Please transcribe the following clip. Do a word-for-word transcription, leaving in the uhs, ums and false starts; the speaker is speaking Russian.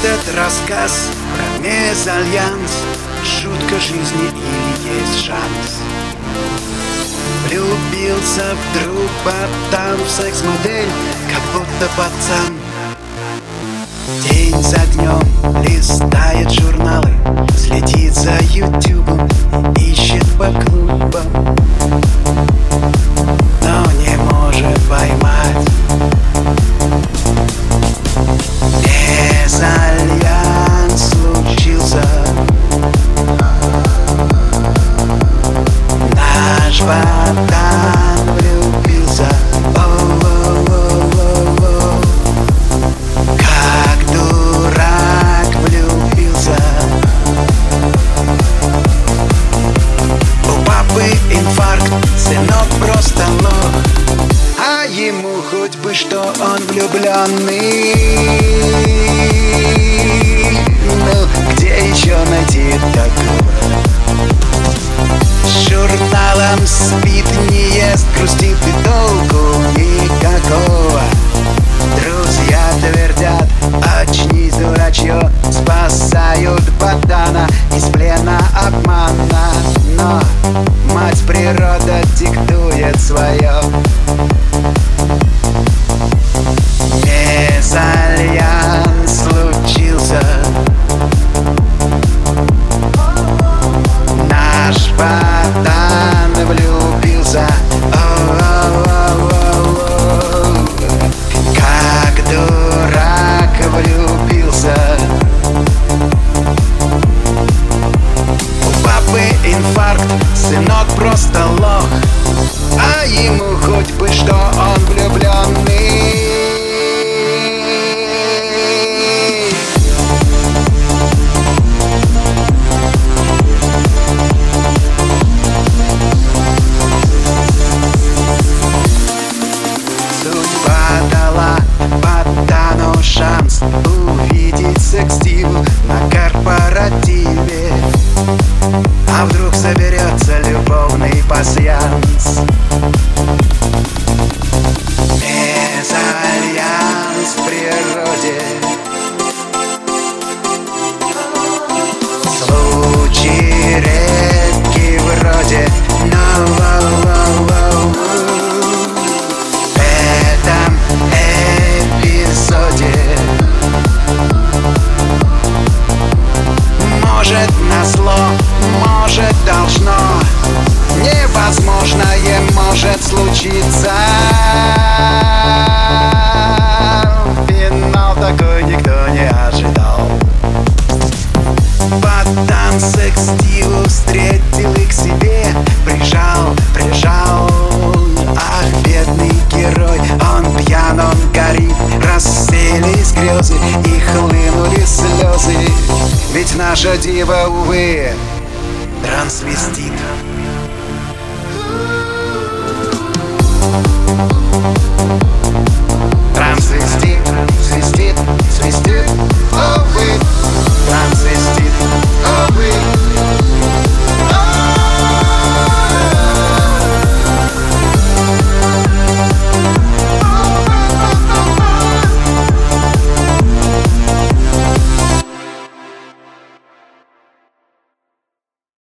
Этот рассказ про мезальянс, шутка жизни или есть шанс? Влюбился вдруг ботан в секс-модель, как будто пацан. День за днем листает журналы, следит за ютубом, ищет по клубам, но не может поймать. Мезальянс случился, наш ботан влюбился. О-о-о-о-о. Как дурак влюбился. У папы инфаркт, сынок просто лох, а ему хоть бы что, он влюбленный. Ну, где еще найти такого? С журналом спит, не ест, грустит и толку никакого. Друзья твердят: очнись, дурачье, спасают ботана из плена обмана. Но мать природа диктует свое. Мезальянс случился, наш ботан влюбился. О-о-о-о-о. Как дурак влюбился. У папы инфаркт, сынок просто лох, а ему хоть бы что, он влюбленный. Ботану шанс увидеть секс-диву на корпоративе. А вдруг соберется любовный пасьянс? Мезальянс в природе, случай редкий вроде. Но в этом эпизоде может назло, может должно, невозможное может случиться. Финал такой никто не ожидал. Ботан секс-диву встретил и к себе прижал, прижал. Ах, бедный герой, он пьян, он горит. Расселись грезы и хлынули слезы. Ведь наша дива, увы, трансвестит. Трансвестит, свистит, свистит.